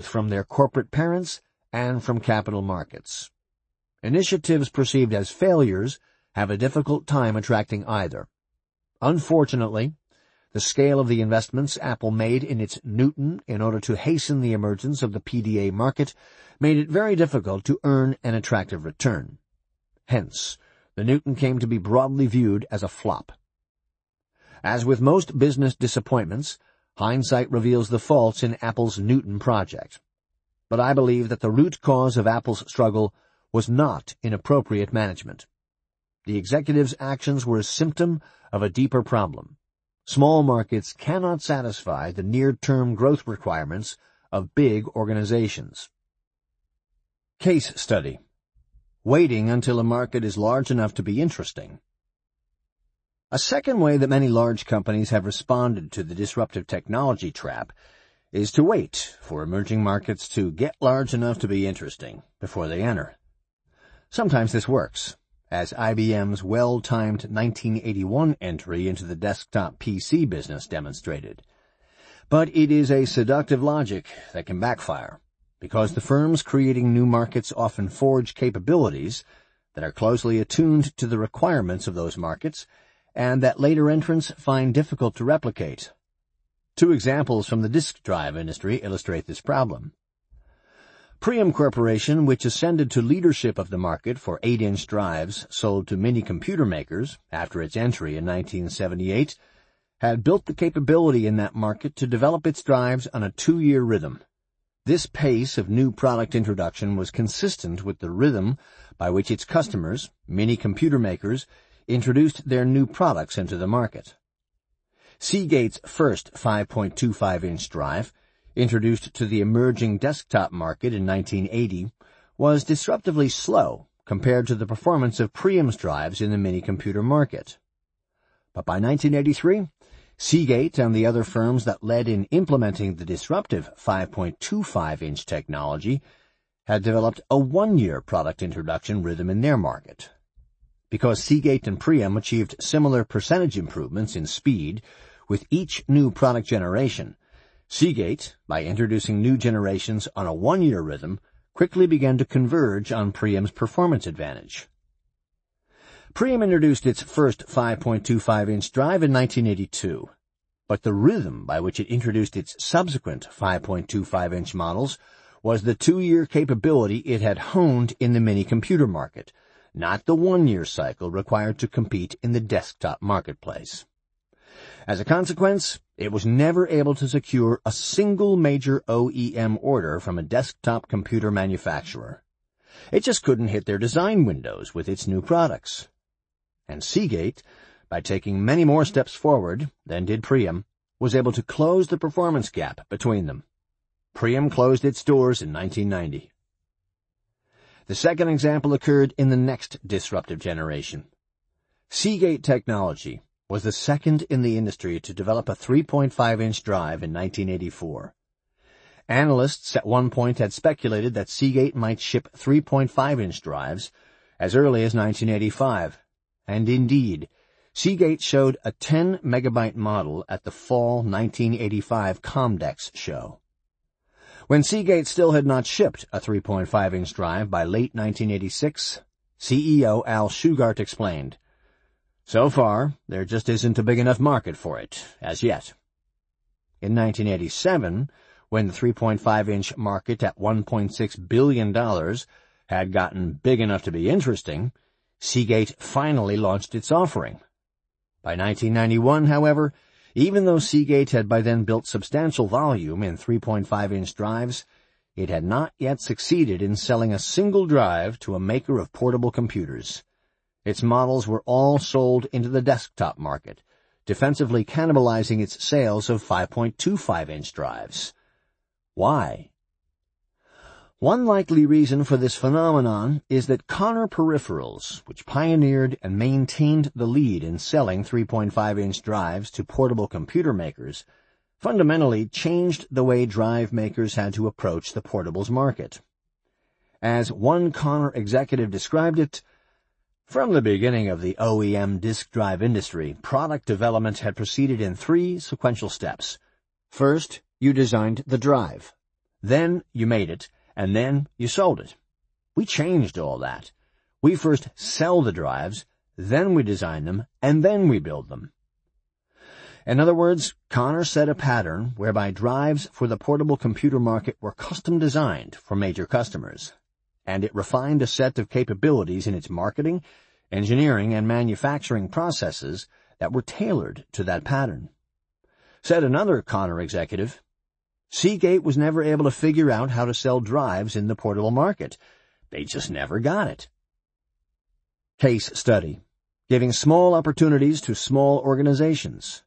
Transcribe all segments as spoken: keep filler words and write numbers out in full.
from their corporate parents and from capital markets. Initiatives perceived as failures have a difficult time attracting either. Unfortunately, the scale of the investments Apple made in its Newton in order to hasten the emergence of the P D A market made it very difficult to earn an attractive return. Hence, the Newton came to be broadly viewed as a flop. As with most business disappointments, hindsight reveals the faults in Apple's Newton project. But I believe that the root cause of Apple's struggle was not inappropriate management. The executives' actions were a symptom of a deeper problem. Small markets cannot satisfy the near-term growth requirements of big organizations. Case study. Waiting until a market is large enough to be interesting. A second way that many large companies have responded to the disruptive technology trap is to wait for emerging markets to get large enough to be interesting before they enter. Sometimes this works, as I B M's well-timed nineteen eighty-one entry into the desktop P C business demonstrated. But it is a seductive logic that can backfire, because the firms creating new markets often forge capabilities that are closely attuned to the requirements of those markets and that later entrants find difficult to replicate. Two examples from the disk drive industry illustrate this problem. Priam Corporation, which ascended to leadership of the market for eight-inch drives sold to mini computer makers after its entry in nineteen seventy-eight, had built the capability in that market to develop its drives on a two-year rhythm. This pace of new product introduction was consistent with the rhythm by which its customers, mini computer makers, introduced their new products into the market. Seagate's first five point two five inch drive, introduced to the emerging desktop market in nineteen eighty, was disruptively slow compared to the performance of Priam's drives in the mini-computer market. But by nineteen eighty-three, Seagate and the other firms that led in implementing the disruptive five point two five inch technology had developed a one-year product introduction rhythm in their market. Because Seagate and Priam achieved similar percentage improvements in speed with each new product generation, Seagate, by introducing new generations on a one-year rhythm, quickly began to converge on Priam's performance advantage. Priam introduced its first five point two five inch drive in nineteen eighty-two, but the rhythm by which it introduced its subsequent five point two five inch models was the two-year capability it had honed in the mini-computer market, not the one-year cycle required to compete in the desktop marketplace. As a consequence, it was never able to secure a single major O E M order from a desktop computer manufacturer. It just couldn't hit their design windows with its new products. And Seagate, by taking many more steps forward than did Priam, was able to close the performance gap between them. Priam closed its doors in nineteen ninety. The second example occurred in the next disruptive generation. Seagate Technology was the second in the industry to develop a three point five inch drive in nineteen eighty-four. Analysts at one point had speculated that Seagate might ship three point five inch drives as early as nineteen eighty-five, and indeed, Seagate showed a ten megabyte model at the fall nineteen eighty-five Comdex show. When Seagate still had not shipped a three point five inch drive by late nineteen eighty-six, C E O Al Shugart explained, "So far, there just isn't a big enough market for it, as yet." In nineteen eighty-seven, when the three point five inch market at one point six billion dollars had gotten big enough to be interesting, Seagate finally launched its offering. By nineteen ninety-one, however, even though Seagate had by then built substantial volume in three point five inch drives, it had not yet succeeded in selling a single drive to a maker of portable computers. Its models were all sold into the desktop market, defensively cannibalizing its sales of five point two five inch drives. Why? One likely reason for this phenomenon is that Conner Peripherals, which pioneered and maintained the lead in selling three point five inch drives to portable computer makers, fundamentally changed the way drive makers had to approach the portables market. As one Conner executive described it, "From the beginning of the O E M disk drive industry, product development had proceeded in three sequential steps. First, you designed the drive. Then you made it, and then you sold it. We changed all that. We first sell the drives, then we design them, and then we build them. In other words, Connor set a pattern whereby drives for the portable computer market were custom designed for major customers, and it refined a set of capabilities in its marketing, engineering, and manufacturing processes that were tailored to that pattern. Said another Connor executive, Seagate was never able to figure out how to sell drives in the portable market. They just never got it. Case study. Giving small opportunities to small organizations.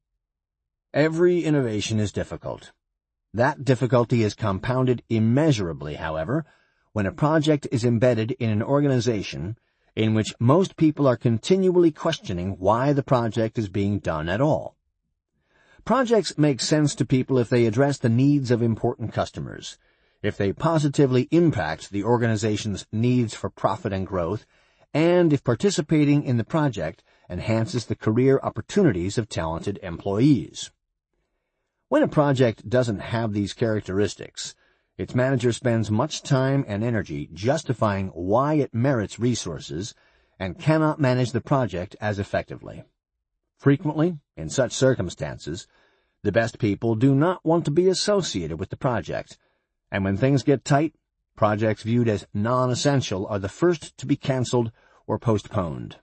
Every innovation is difficult. That difficulty is compounded immeasurably, however, when a project is embedded in an organization in which most people are continually questioning why the project is being done at all. Projects make sense to people if they address the needs of important customers, if they positively impact the organization's needs for profit and growth, and if participating in the project enhances the career opportunities of talented employees. When a project doesn't have these characteristics, its manager spends much time and energy justifying why it merits resources and cannot manage the project as effectively. Frequently, in such circumstances, the best people do not want to be associated with the project, and when things get tight, projects viewed as non-essential are the first to be canceled or postponed.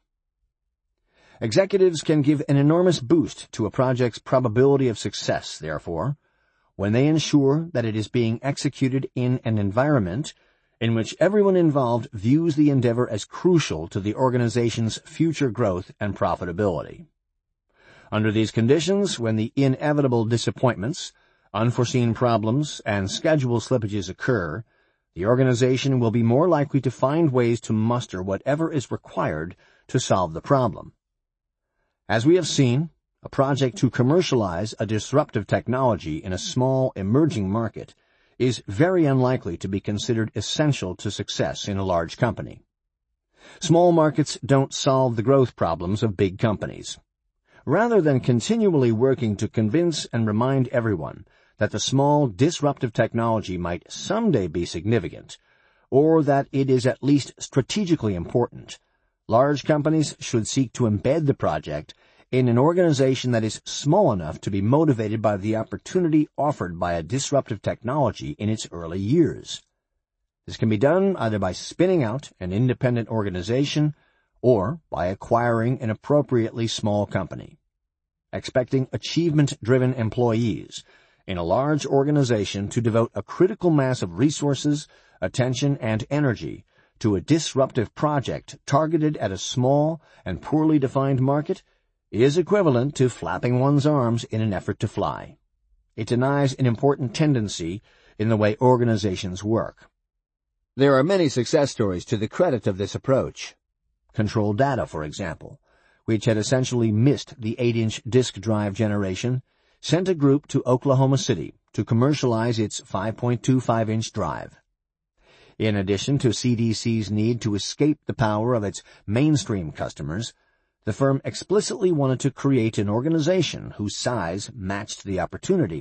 Executives can give an enormous boost to a project's probability of success, therefore, when they ensure that it is being executed in an environment in which everyone involved views the endeavor as crucial to the organization's future growth and profitability. Under these conditions, when the inevitable disappointments, unforeseen problems, and schedule slippages occur, the organization will be more likely to find ways to muster whatever is required to solve the problem. As we have seen, a project to commercialize a disruptive technology in a small, emerging market is very unlikely to be considered essential to success in a large company. Small markets don't solve the growth problems of big companies. Rather than continually working to convince and remind everyone that the small, disruptive technology might someday be significant, or that it is at least strategically important, large companies should seek to embed the project in an organization that is small enough to be motivated by the opportunity offered by a disruptive technology in its early years. This can be done either by spinning out an independent organization or by acquiring an appropriately small company. Expecting achievement-driven employees in a large organization to devote a critical mass of resources, attention, and energy to a disruptive project targeted at a small and poorly defined market is equivalent to flapping one's arms in an effort to fly. It denies an important tendency in the way organizations work. There are many success stories to the credit of this approach. Control Data, for example, which had essentially missed the eight-inch disk drive generation, sent a group to Oklahoma City to commercialize its five point two five inch drive. In addition to C D C's need to escape the power of its mainstream customers, the firm explicitly wanted to create an organization whose size matched the opportunity.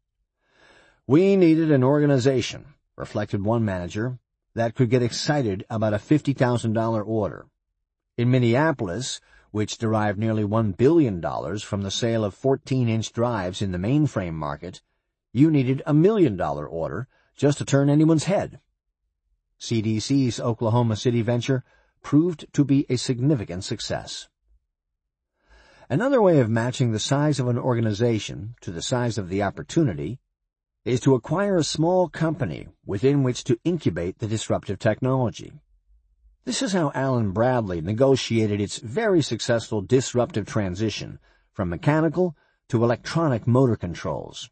"We needed an organization," reflected one manager, "that could get excited about a fifty thousand dollars order. In Minneapolis, which derived nearly one billion dollars from the sale of fourteen-inch drives in the mainframe market, you needed a million-dollar order just to turn anyone's head." C D C's Oklahoma City venture proved to be a significant success. Another way of matching the size of an organization to the size of the opportunity is to acquire a small company within which to incubate the disruptive technology. This is how Allen Bradley negotiated its very successful disruptive transition from mechanical to electronic motor controls.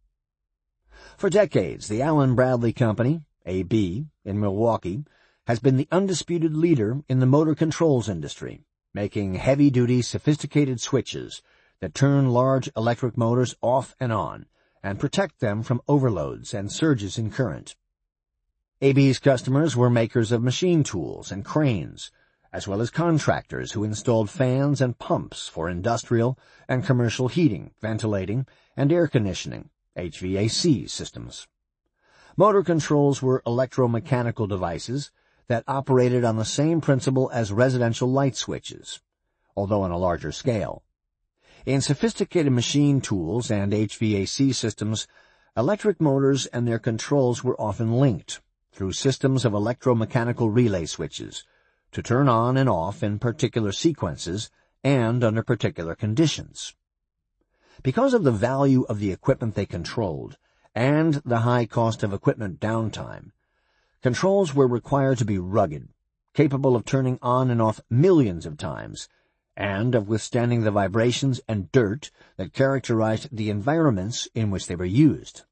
For decades, the Allen Bradley Company, A B, in Milwaukee, has been the undisputed leader in the motor controls industry, making heavy-duty, sophisticated switches that turn large electric motors off and on and protect them from overloads and surges in current. A B's customers were makers of machine tools and cranes, as well as contractors who installed fans and pumps for industrial and commercial heating, ventilating, and air conditioning, H V A C systems. Motor controls were electromechanical devices that operated on the same principle as residential light switches, although on a larger scale. In sophisticated machine tools and H V A C systems, electric motors and their controls were often linked through systems of electromechanical relay switches to turn on and off in particular sequences and under particular conditions. Because of the value of the equipment they controlled and the high cost of equipment downtime, controls were required to be rugged, capable of turning on and off millions of times, and of withstanding the vibrations and dirt that characterized the environments in which they were used.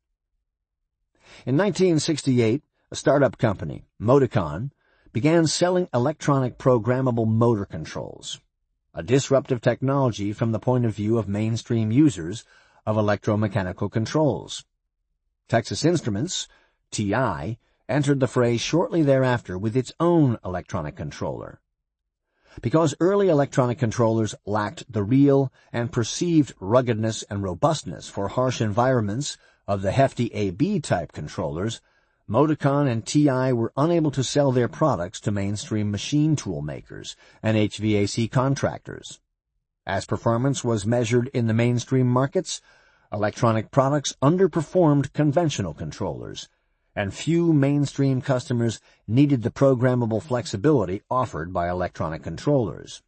In nineteen sixty-eight, a startup company, Moticon, began selling electronic programmable motor controls, a disruptive technology from the point of view of mainstream users of electromechanical controls. Texas Instruments, T I, entered the fray shortly thereafter with its own electronic controller. Because early electronic controllers lacked the real and perceived ruggedness and robustness for harsh environments of the hefty A B-type controllers, Moticon and T I were unable to sell their products to mainstream machine tool makers and H V A C contractors. As performance was measured in the mainstream markets, electronic products underperformed conventional controllers, and few mainstream customers needed the programmable flexibility offered by electronic controllers.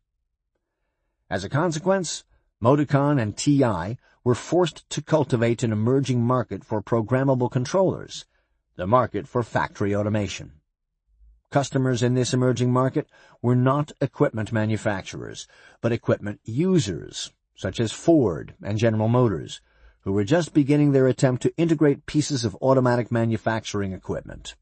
As a consequence, Moticon and T I were forced to cultivate an emerging market for programmable controllers, the market for factory automation. Customers in this emerging market were not equipment manufacturers, but equipment users, such as Ford and General Motors, who were just beginning their attempt to integrate pieces of automatic manufacturing equipment.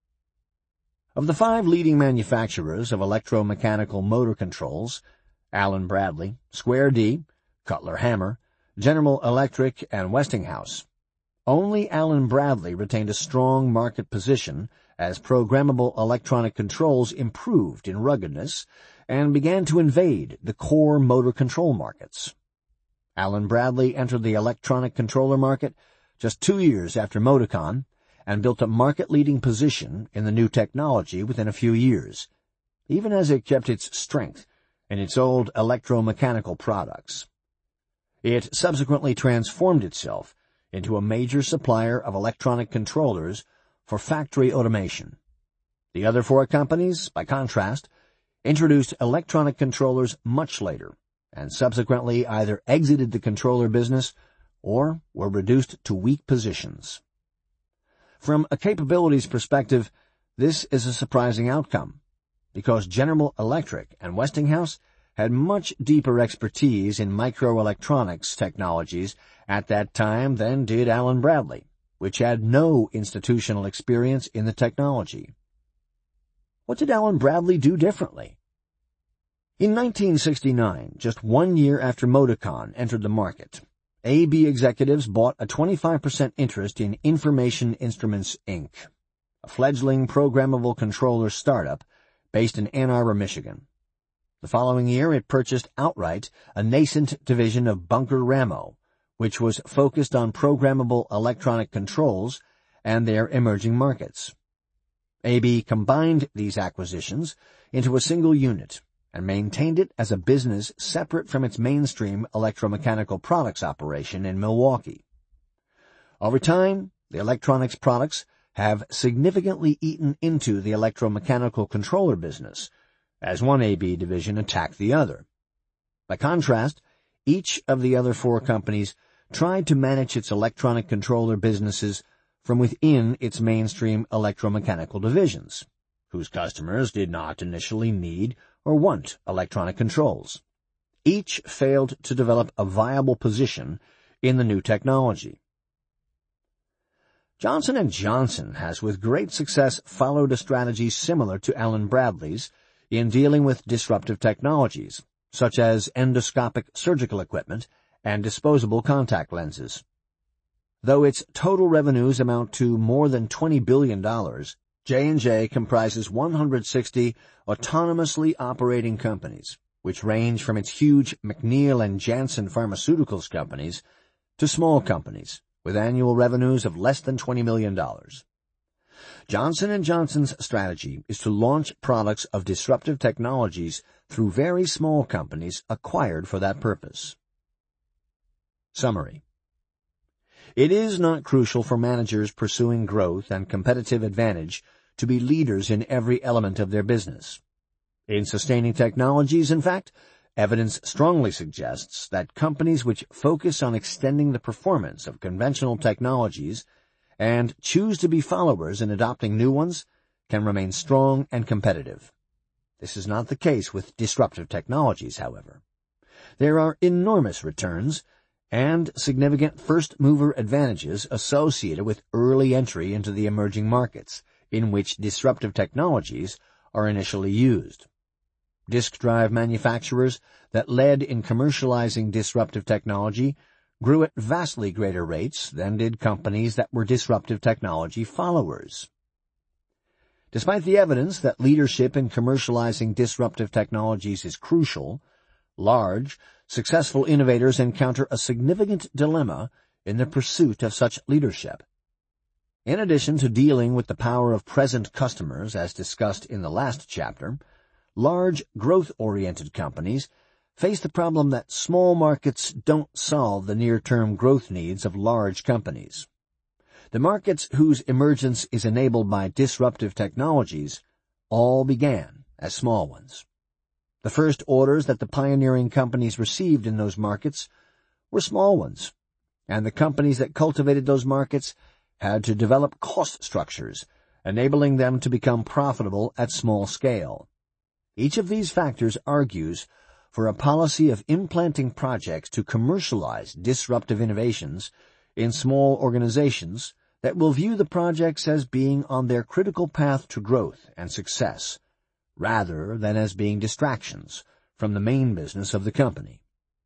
Of the five leading manufacturers of electromechanical motor controls, Allen Bradley, Square D, Cutler-Hammer, General Electric, and Westinghouse, only Allen Bradley retained a strong market position as programmable electronic controls improved in ruggedness and began to invade the core motor control markets. Allen Bradley entered the electronic controller market just two years after Moticon and built a market-leading position in the new technology within a few years, even as it kept its strength in its old electromechanical products. It subsequently transformed itself into a major supplier of electronic controllers for factory automation. The other four companies, by contrast, introduced electronic controllers much later, and subsequently either exited the controller business or were reduced to weak positions. From a capabilities perspective, this is a surprising outcome, because General Electric and Westinghouse had much deeper expertise in microelectronics technologies at that time than did Allen Bradley, which had no institutional experience in the technology. What did Allen Bradley do differently? In nineteen sixty-nine, just one year after Moticon entered the market, A B executives bought a twenty-five percent interest in Information Instruments, Incorporated, a fledgling programmable controller startup based in Ann Arbor, Michigan. The following year, it purchased outright a nascent division of Bunker Ramo, which was focused on programmable electronic controls and their emerging markets. A B combined these acquisitions into a single unit and maintained it as a business separate from its mainstream electromechanical products operation in Milwaukee. Over time, the electronics products have significantly eaten into the electromechanical controller business, as one A B division attacked the other. By contrast, each of the other four companies tried to manage its electronic controller businesses from within its mainstream electromechanical divisions, whose customers did not initially need or want electronic controls. Each failed to develop a viable position in the new technology. Johnson and Johnson has with great success followed a strategy similar to Allen Bradley's in dealing with disruptive technologies, such as endoscopic surgical equipment and disposable contact lenses. Though its total revenues amount to more than twenty billion dollars, J and J comprises one hundred sixty autonomously operating companies, which range from its huge McNeil and Janssen Pharmaceuticals companies to small companies with annual revenues of less than twenty million dollars. Johnson and Johnson's strategy is to launch products of disruptive technologies through very small companies acquired for that purpose. Summary. It is not crucial for managers pursuing growth and competitive advantage to be leaders in every element of their business. In sustaining technologies, in fact, evidence strongly suggests that companies which focus on extending the performance of conventional technologies and choose to be followers in adopting new ones can remain strong and competitive. This is not the case with disruptive technologies, however. There are enormous returns and significant first-mover advantages associated with early entry into the emerging markets in which disruptive technologies are initially used. Disk drive manufacturers that led in commercializing disruptive technology grew at vastly greater rates than did companies that were disruptive technology followers. Despite the evidence that leadership in commercializing disruptive technologies is crucial, large, successful innovators encounter a significant dilemma in the pursuit of such leadership. In addition to dealing with the power of present customers, as discussed in the last chapter, large, growth-oriented companies face the problem that small markets don't solve the near-term growth needs of large companies. The markets whose emergence is enabled by disruptive technologies all began as small ones. The first orders that the pioneering companies received in those markets were small ones, and the companies that cultivated those markets had to develop cost structures, enabling them to become profitable at small scale. Each of these factors argues for a policy of implanting projects to commercialize disruptive innovations in small organizations that will view the projects as being on their critical path to growth and success, rather than as being distractions from the main business of the company.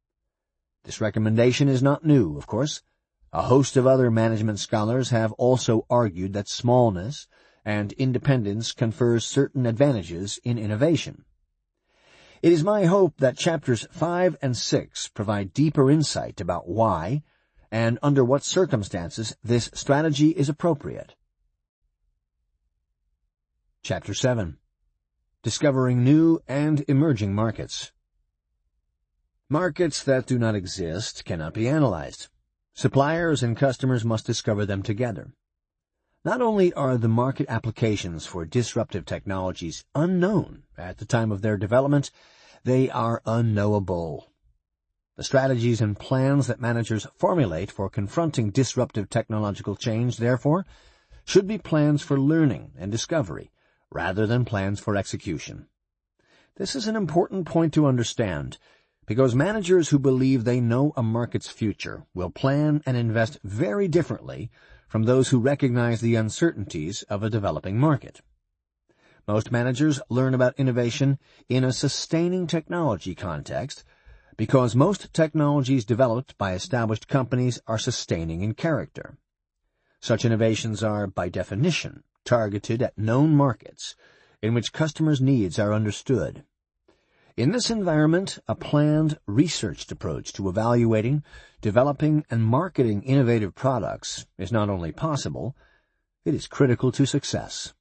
This recommendation is not new, of course. A host of other management scholars have also argued that smallness and independence confers certain advantages in innovation. It is my hope that chapters five and six provide deeper insight about why and under what circumstances this strategy is appropriate. Chapter seven. Discovering New and Emerging Markets. Markets that do not exist cannot be analyzed. Suppliers and customers must discover them together. Not only are the market applications for disruptive technologies unknown at the time of their development, they are unknowable. The strategies and plans that managers formulate for confronting disruptive technological change, therefore, should be plans for learning and discovery, rather than plans for execution. This is an important point to understand, because managers who believe they know a market's future will plan and invest very differently from those who recognize the uncertainties of a developing market. Most managers learn about innovation in a sustaining technology context because most technologies developed by established companies are sustaining in character. Such innovations are, by definition, targeted at known markets in which customers' needs are understood. In this environment, a planned, researched approach to evaluating, developing, and marketing innovative products is not only possible, it is critical to success.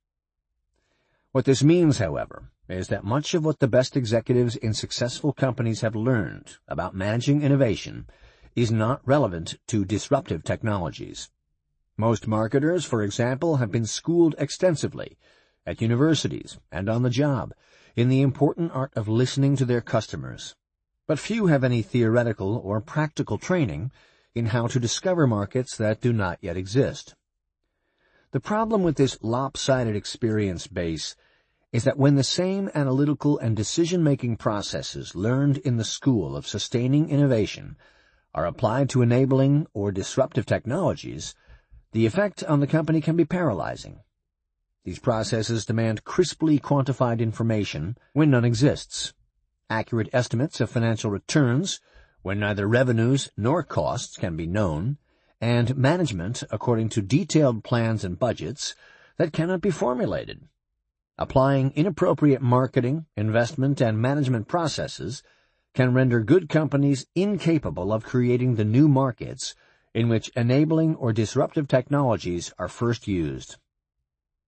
What this means, however, is that much of what the best executives in successful companies have learned about managing innovation is not relevant to disruptive technologies. Most marketers, for example, have been schooled extensively at universities and on the job in the important art of listening to their customers, but few have any theoretical or practical training in how to discover markets that do not yet exist. The problem with this lopsided experience base is that when the same analytical and decision-making processes learned in the school of sustaining innovation are applied to enabling or disruptive technologies, the effect on the company can be paralyzing. These processes demand crisply quantified information when none exists, accurate estimates of financial returns when neither revenues nor costs can be known, and management according to detailed plans and budgets that cannot be formulated. Applying inappropriate marketing, investment, and management processes can render good companies incapable of creating the new markets in which enabling or disruptive technologies are first used.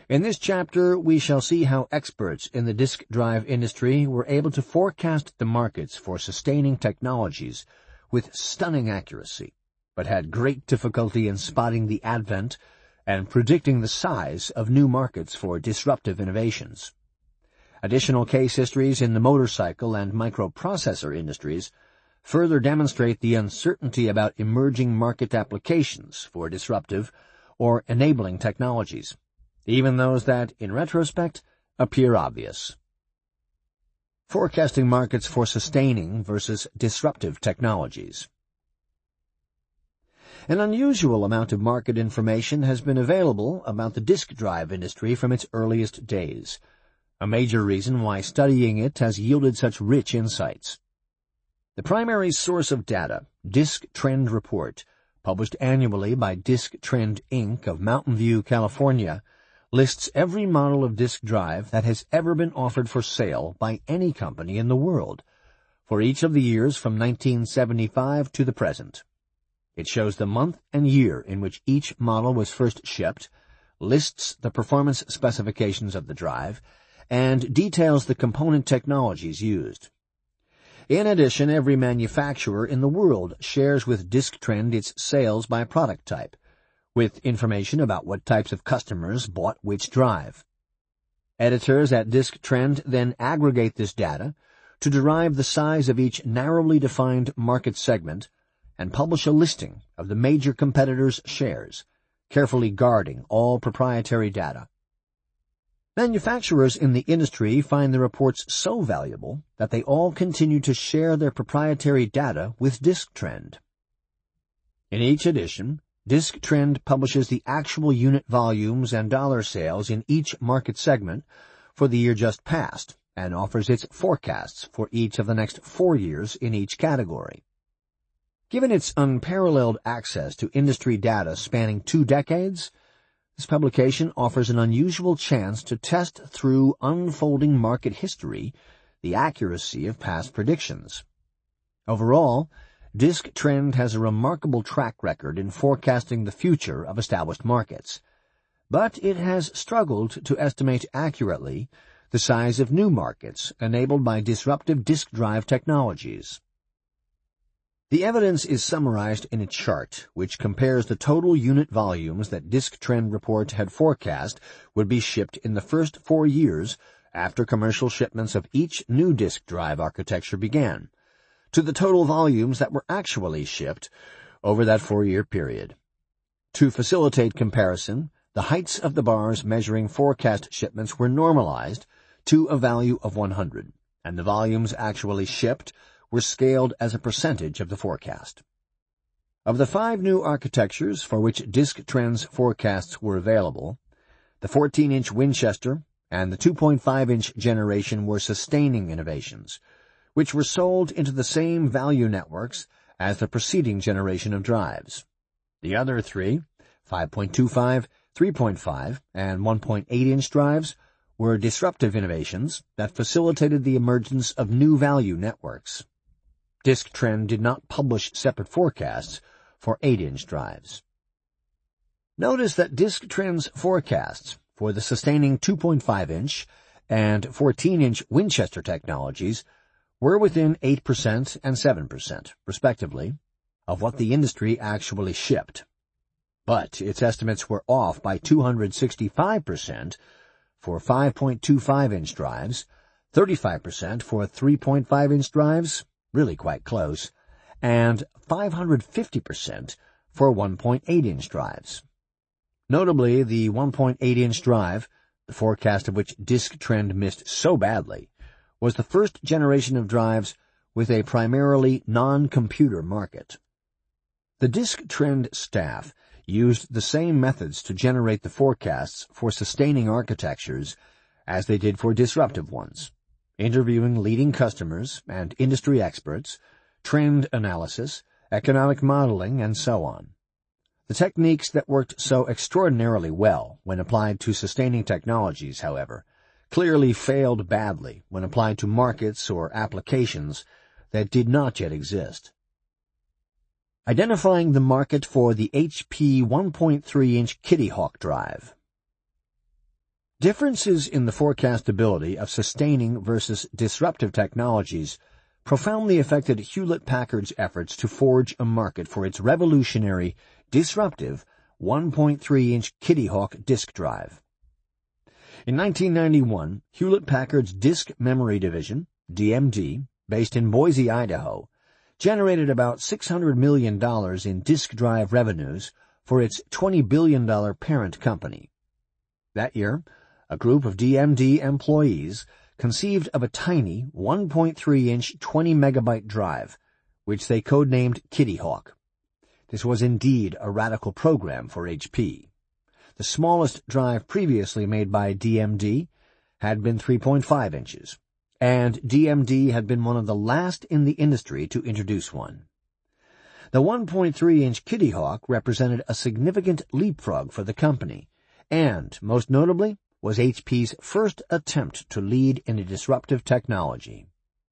In this chapter, we shall see how experts in the disk drive industry were able to forecast the markets for sustaining technologies with stunning accuracy, but had great difficulty in spotting the advent and predicting the size of new markets for disruptive innovations. Additional case histories in the motorcycle and microprocessor industries further demonstrate the uncertainty about emerging market applications for disruptive or enabling technologies, even those that, in retrospect, appear obvious. Forecasting markets for sustaining versus disruptive technologies. An unusual amount of market information has been available about the disk drive industry from its earliest days, a major reason why studying it has yielded such rich insights. The primary source of data, Disk Trend Report, published annually by Disk Trend Incorporated of Mountain View, California, lists every model of disk drive that has ever been offered for sale by any company in the world, for each of the years from nineteen seventy-five to the present. It shows the month and year in which each model was first shipped, lists the performance specifications of the drive, and details the component technologies used. In addition, every manufacturer in the world shares with DiskTrend its sales by product type, with information about what types of customers bought which drive. Editors at DiskTrend then aggregate this data to derive the size of each narrowly defined market segment and publish a listing of the major competitors' shares, carefully guarding all proprietary data. Manufacturers in the industry find the reports so valuable that they all continue to share their proprietary data with DiskTrend. In each edition, DiskTrend publishes the actual unit volumes and dollar sales in each market segment for the year just past and offers its forecasts for each of the next four years in each category. Given its unparalleled access to industry data spanning two decades, this publication offers an unusual chance to test through unfolding market history the accuracy of past predictions. Overall, DiskTrend has a remarkable track record in forecasting the future of established markets, but it has struggled to estimate accurately the size of new markets enabled by disruptive disk drive technologies. The evidence is summarized in a chart which compares the total unit volumes that Disk Trend Report had forecast would be shipped in the first four years after commercial shipments of each new disk drive architecture began, to the total volumes that were actually shipped over that four-year period. To facilitate comparison, the heights of the bars measuring forecast shipments were normalized to a value of one hundred, and the volumes actually shipped were scaled as a percentage of the forecast. Of the five new architectures for which DiskTrend's forecasts were available, the fourteen-inch Winchester and the two point five inch generation were sustaining innovations, which were sold into the same value networks as the preceding generation of drives. The other three, five point two five, three point five, and one point eight inch drives, were disruptive innovations that facilitated the emergence of new value networks. DiskTrend did not publish separate forecasts for eight inch drives. Notice that DiskTrend's forecasts for the sustaining two point five inch and fourteen inch Winchester technologies were within eight percent and seven percent, respectively, of what the industry actually shipped. But its estimates were off by two hundred sixty-five percent for five point two five inch drives, thirty-five percent for three point five inch drives, really quite close, and five hundred fifty percent for one point eight inch drives. Notably, the one point eight inch drive, the forecast of which DiskTrend missed so badly, was the first generation of drives with a primarily non-computer market. The DiskTrend staff used the same methods to generate the forecasts for sustaining architectures as they did for disruptive ones, interviewing leading customers and industry experts, trend analysis, economic modeling, and so on. The techniques that worked so extraordinarily well when applied to sustaining technologies, however, clearly failed badly when applied to markets or applications that did not yet exist. Identifying the market for the H P one point three inch Kitty Hawk drive. Differences in the forecastability of sustaining versus disruptive technologies profoundly affected Hewlett-Packard's efforts to forge a market for its revolutionary, disruptive one point three inch Kitty Hawk disk drive. In nineteen ninety-one, Hewlett-Packard's Disk Memory Division, D M D, based in Boise, Idaho, generated about six hundred million dollars in disk drive revenues for its twenty billion dollars parent company. That year, a group of D M D employees conceived of a tiny one point three inch twenty megabyte drive, which they codenamed Kitty Hawk. This was indeed a radical program for H P. The smallest drive previously made by D M D had been three point five inches, and D M D had been one of the last in the industry to introduce one. The one point three inch Kitty Hawk represented a significant leapfrog for the company, and, most notably, was H P's first attempt to lead in a disruptive technology.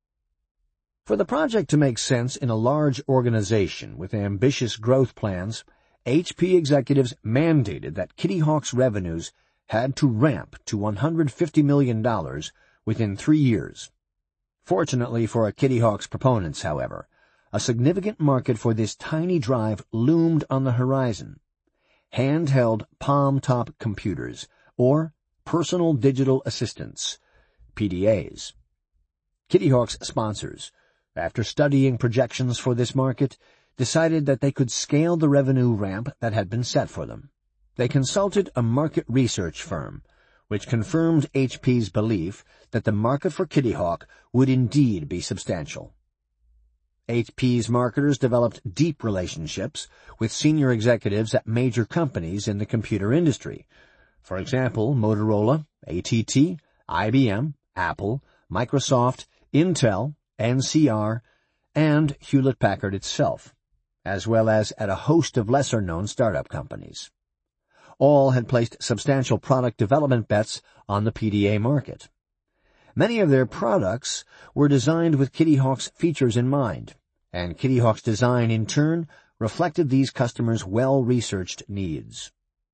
For the project to make sense in a large organization with ambitious growth plans, H P executives mandated that Kitty Hawk's revenues had to ramp to one hundred fifty million dollars within three years. Fortunately for Kitty Hawk's proponents, however, a significant market for this tiny drive loomed on the horizon: handheld palm-top computers, or Personal Digital Assistants, P D As. Kitty Hawk's sponsors, after studying projections for this market, decided that they could scale the revenue ramp that had been set for them. They consulted a market research firm, which confirmed H P's belief that the market for Kitty Hawk would indeed be substantial. H P's marketers developed deep relationships with senior executives at major companies in the computer industry. For example, Motorola, A T T, I B M, Apple, Microsoft, Intel, N C R, and Hewlett-Packard itself, as well as at a host of lesser-known startup companies. All had placed substantial product development bets on the P D A market. Many of their products were designed with Kitty Hawk's features in mind, and Kitty Hawk's design, in turn, reflected these customers' well-researched needs.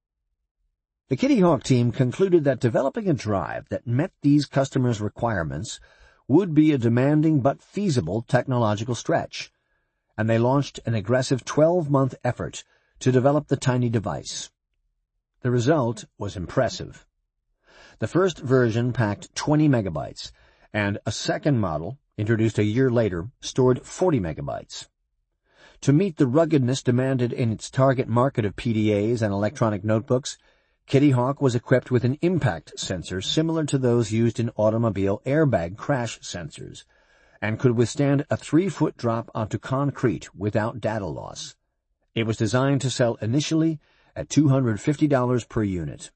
The Kitty Hawk team concluded that developing a drive that met these customers' requirements would be a demanding but feasible technological stretch, and they launched an aggressive twelve-month effort to develop the tiny device. The result was impressive. The first version packed twenty megabytes, and a second model, introduced a year later, stored forty megabytes. To meet the ruggedness demanded in its target market of P D As and electronic notebooks, Kitty Hawk was equipped with an impact sensor similar to those used in automobile airbag crash sensors, and could withstand a three-foot drop onto concrete without data loss. It was designed to sell initially at two hundred fifty dollars per unit.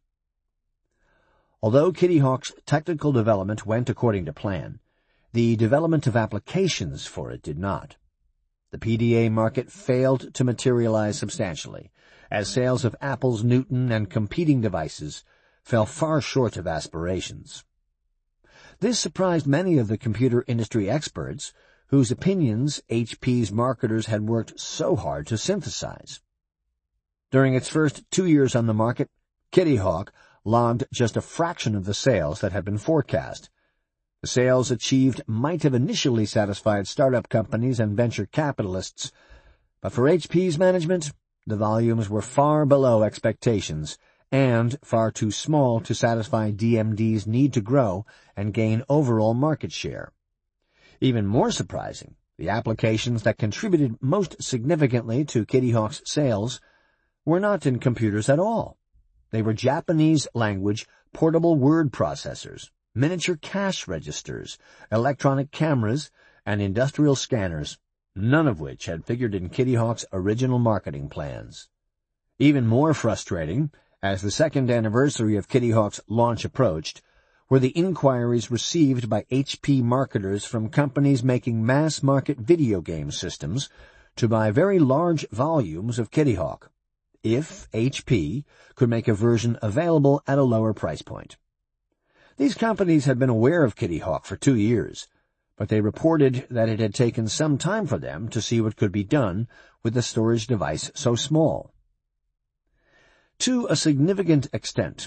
Although Kitty Hawk's technical development went according to plan, the development of applications for it did not. The P D A market failed to materialize substantially, as sales of Apple's Newton and competing devices fell far short of aspirations. This surprised many of the computer industry experts, whose opinions H P's marketers had worked so hard to synthesize. During its first two years on the market, Kitty Hawk logged just a fraction of the sales that had been forecast. The sales achieved might have initially satisfied startup companies and venture capitalists, but for H P's management, the volumes were far below expectations and far too small to satisfy D M D's need to grow and gain overall market share. Even more surprising, the applications that contributed most significantly to Kitty Hawk's sales were not in computers at all. They were Japanese-language portable word processors, miniature cash registers, electronic cameras, and industrial scanners, none of which had figured in Kitty Hawk's original marketing plans. Even more frustrating, as the second anniversary of Kitty Hawk's launch approached, were the inquiries received by H P marketers from companies making mass-market video game systems to buy very large volumes of Kitty Hawk, if H P could make a version available at a lower price point. These companies had been aware of Kitty Hawk for two years, but they reported that it had taken some time for them to see what could be done with a storage device so small. To a significant extent,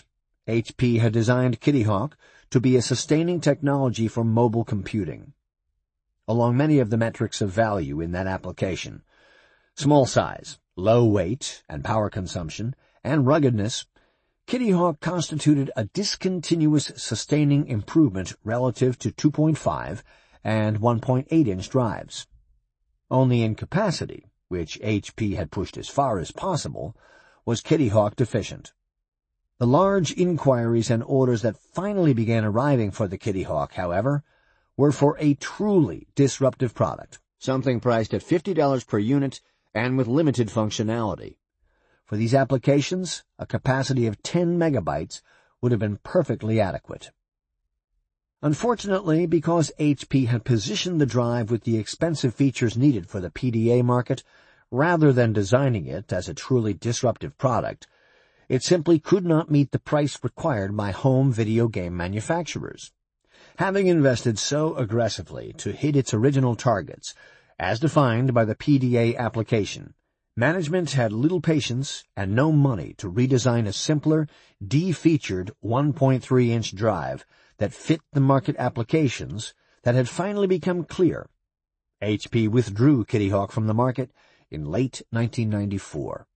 H P had designed Kitty Hawk to be a sustaining technology for mobile computing. Along many of the metrics of value in that application, small size, low weight and power consumption, and ruggedness, Kitty Hawk constituted a discontinuous sustaining improvement relative to two point five and one point eight inch drives. Only in capacity, which H P had pushed as far as possible, was Kitty Hawk deficient. The large inquiries and orders that finally began arriving for the Kitty Hawk, however, were for a truly disruptive product, something priced at fifty dollars per unit and with limited functionality. For these applications, a capacity of ten megabytes would have been perfectly adequate. Unfortunately, because H P had positioned the drive with the expensive features needed for the P D A market, rather than designing it as a truly disruptive product, it simply could not meet the price required by home video game manufacturers. Having invested so aggressively to hit its original targets, as defined by the P D A application, management had little patience and no money to redesign a simpler, de-featured one point three inch drive that fit the market applications that had finally become clear. H P withdrew Kitty Hawk from the market in late nineteen ninety-four.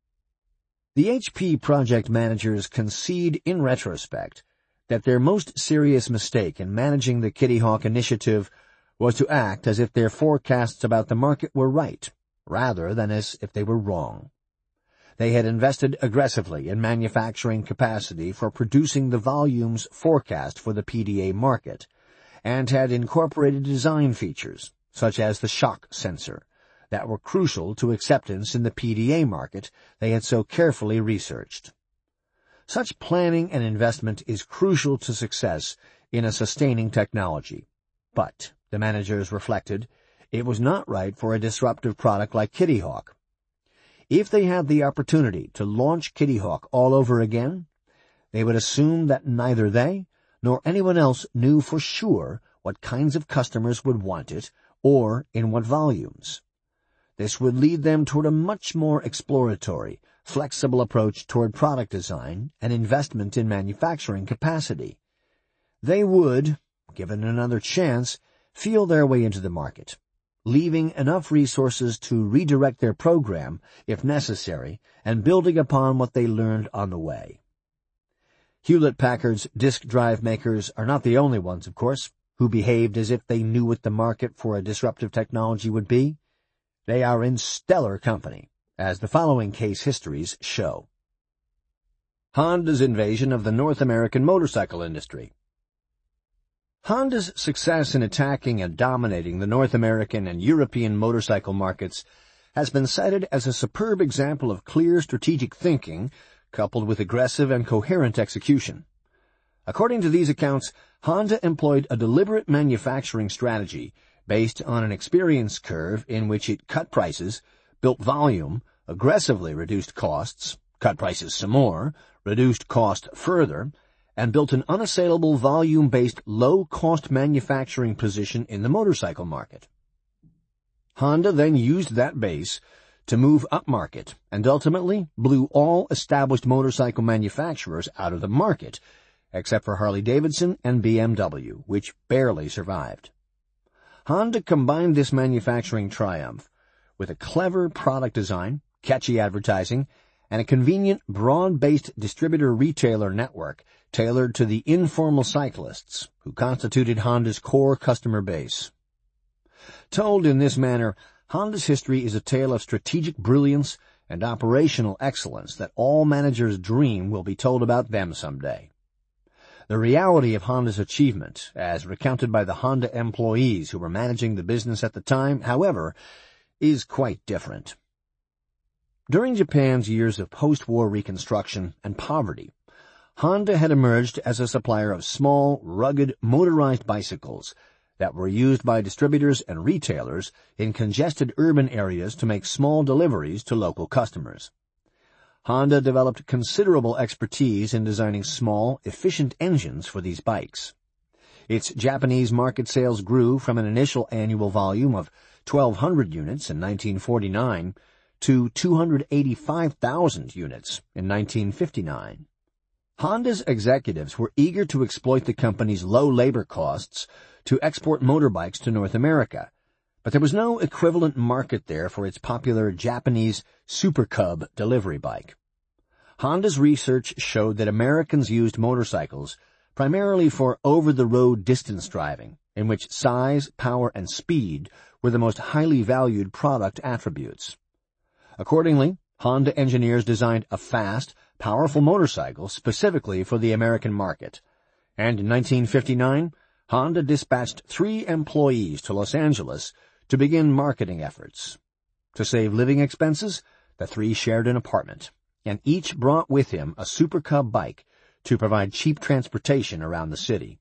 The H P project managers concede in retrospect that their most serious mistake in managing the Kitty Hawk initiative was to act as if their forecasts about the market were right, rather than as if they were wrong. They had invested aggressively in manufacturing capacity for producing the volumes forecast for the P D A market, and had incorporated design features, such as the shock sensor, that were crucial to acceptance in the P D A market they had so carefully researched. Such planning and investment is crucial to success in a sustaining technology, but, the managers reflected, it was not right for a disruptive product like Kitty Hawk. If they had the opportunity to launch Kitty Hawk all over again, they would assume that neither they nor anyone else knew for sure what kinds of customers would want it or in what volumes. This would lead them toward a much more exploratory, flexible approach toward product design and investment in manufacturing capacity. They would, given another chance, feel their way into the market, leaving enough resources to redirect their program, if necessary, and building upon what they learned on the way. Hewlett-Packard's disk drive makers are not the only ones, of course, who behaved as if they knew what the market for a disruptive technology would be. They are in stellar company, as the following case histories show. Honda's invasion of the North American motorcycle industry. Honda's success in attacking and dominating the North American and European motorcycle markets has been cited as a superb example of clear strategic thinking coupled with aggressive and coherent execution. According to these accounts, Honda employed a deliberate manufacturing strategy based on an experience curve in which it cut prices, built volume, aggressively reduced costs, cut prices some more, reduced cost further, and built an unassailable volume-based low-cost manufacturing position in the motorcycle market. Honda then used that base to move upmarket and ultimately blew all established motorcycle manufacturers out of the market, except for Harley-Davidson and B M W, which barely survived. Honda combined this manufacturing triumph with a clever product design, catchy advertising, and a convenient, broad-based distributor-retailer network tailored to the informal cyclists who constituted Honda's core customer base. Told in this manner, Honda's history is a tale of strategic brilliance and operational excellence that all managers dream will be told about them someday. The reality of Honda's achievement, as recounted by the Honda employees who were managing the business at the time, however, is quite different. During Japan's years of post-war reconstruction and poverty, Honda had emerged as a supplier of small, rugged, motorized bicycles that were used by distributors and retailers in congested urban areas to make small deliveries to local customers. Honda developed considerable expertise in designing small, efficient engines for these bikes. Its Japanese market sales grew from an initial annual volume of twelve hundred units in nineteen forty-nine to two hundred eighty-five thousand units in nineteen fifty-nine. Honda's executives were eager to exploit the company's low labor costs to export motorbikes to North America, but there was no equivalent market there for its popular Japanese Super Cub delivery bike. Honda's research showed that Americans used motorcycles primarily for over-the-road distance driving, in which size, power, and speed were the most highly valued product attributes. Accordingly, Honda engineers designed a fast, powerful motorcycle specifically for the American market, and in nineteen fifty-nine, Honda dispatched three employees to Los Angeles to begin marketing efforts. To save living expenses, the three shared an apartment, and each brought with him a Super Cub bike to provide cheap transportation around the city.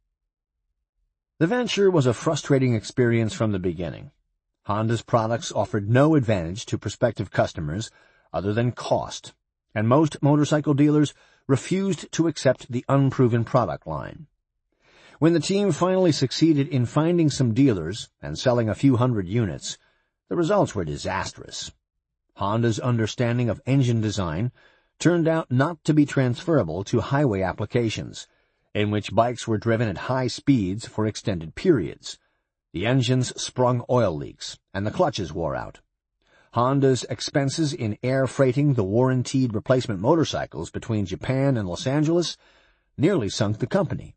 The venture was a frustrating experience from the beginning. Honda's products offered no advantage to prospective customers other than cost, and most motorcycle dealers refused to accept the unproven product line. When the team finally succeeded in finding some dealers and selling a few hundred units, the results were disastrous. Honda's understanding of engine design turned out not to be transferable to highway applications, in which bikes were driven at high speeds for extended periods. The engines sprung oil leaks, and the clutches wore out. Honda's expenses in air freighting the warrantied replacement motorcycles between Japan and Los Angeles nearly sunk the company.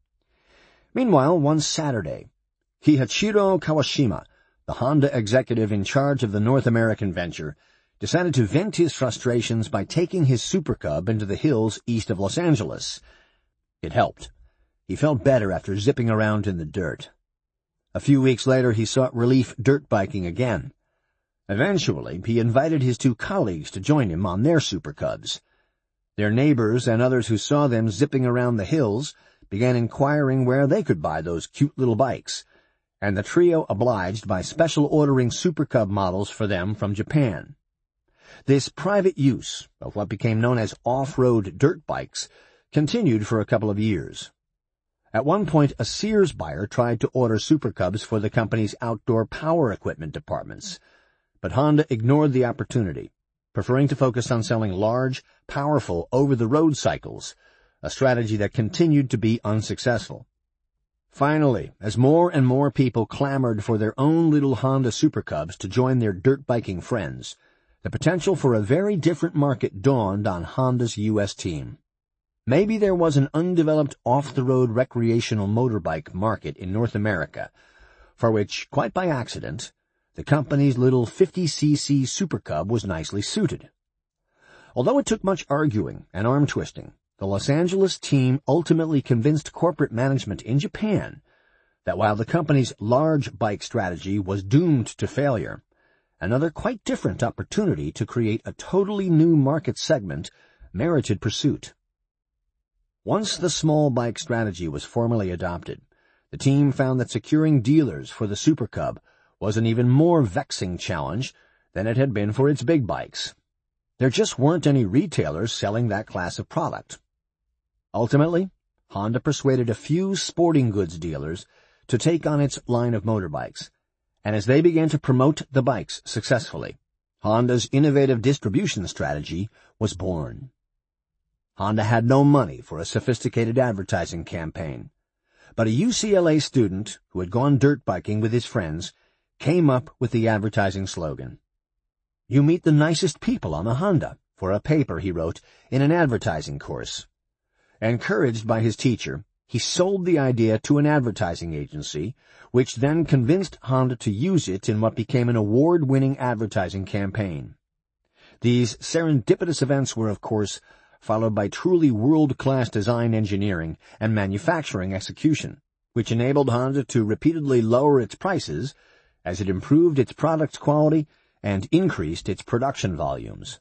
Meanwhile, one Saturday, Kihachiro Kawashima, the Honda executive in charge of the North American venture, decided to vent his frustrations by taking his Super Cub into the hills east of Los Angeles. It helped. He felt better after zipping around in the dirt. A few weeks later, he sought relief dirt biking again. Eventually, he invited his two colleagues to join him on their Super Cubs. Their neighbors and others who saw them zipping around the hills began inquiring where they could buy those cute little bikes, and the trio obliged by special ordering Super Cub models for them from Japan. This private use of what became known as off-road dirt bikes continued for a couple of years. At one point, a Sears buyer tried to order Super Cubs for the company's outdoor power equipment departments, but Honda ignored the opportunity, preferring to focus on selling large, powerful, over-the-road cycles, a strategy that continued to be unsuccessful. Finally, as more and more people clamored for their own little Honda Super Cubs to join their dirt biking friends, the potential for a very different market dawned on Honda's U S team. Maybe there was an undeveloped off-the-road recreational motorbike market in North America, for which, quite by accident, the company's little fifty c c Super Cub was nicely suited. Although it took much arguing and arm-twisting, the Los Angeles team ultimately convinced corporate management in Japan that while the company's large bike strategy was doomed to failure, another quite different opportunity to create a totally new market segment merited pursuit. Once the small bike strategy was formally adopted, the team found that securing dealers for the Super Cub was an even more vexing challenge than it had been for its big bikes. There just weren't any retailers selling that class of product. Ultimately, Honda persuaded a few sporting goods dealers to take on its line of motorbikes, and as they began to promote the bikes successfully, Honda's innovative distribution strategy was born. Honda had no money for a sophisticated advertising campaign, but a U C L A student who had gone dirt biking with his friends came up with the advertising slogan. "You meet the nicest people on a Honda," for a paper he wrote in an advertising course. Encouraged by his teacher, he sold the idea to an advertising agency, which then convinced Honda to use it in what became an award-winning advertising campaign. These serendipitous events were, of course, followed by truly world-class design engineering and manufacturing execution, which enabled Honda to repeatedly lower its prices as it improved its product quality and increased its production volumes.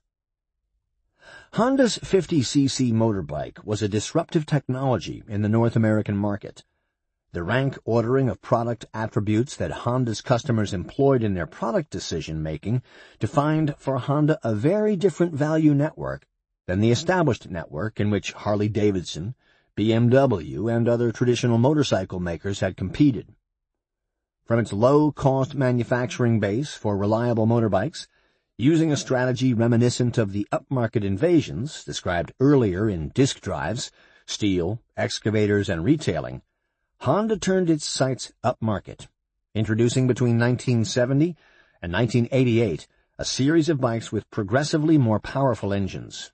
Honda's fifty c c motorbike was a disruptive technology in the North American market. The rank ordering of product attributes that Honda's customers employed in their product decision-making defined for Honda a very different value network than the established network in which Harley-Davidson, B M W, and other traditional motorcycle makers had competed. From its low-cost manufacturing base for reliable motorbikes, using a strategy reminiscent of the upmarket invasions described earlier in disk drives, steel, excavators, and retailing, Honda turned its sights upmarket, introducing between nineteen seventy and nineteen eighty-eight a series of bikes with progressively more powerful engines.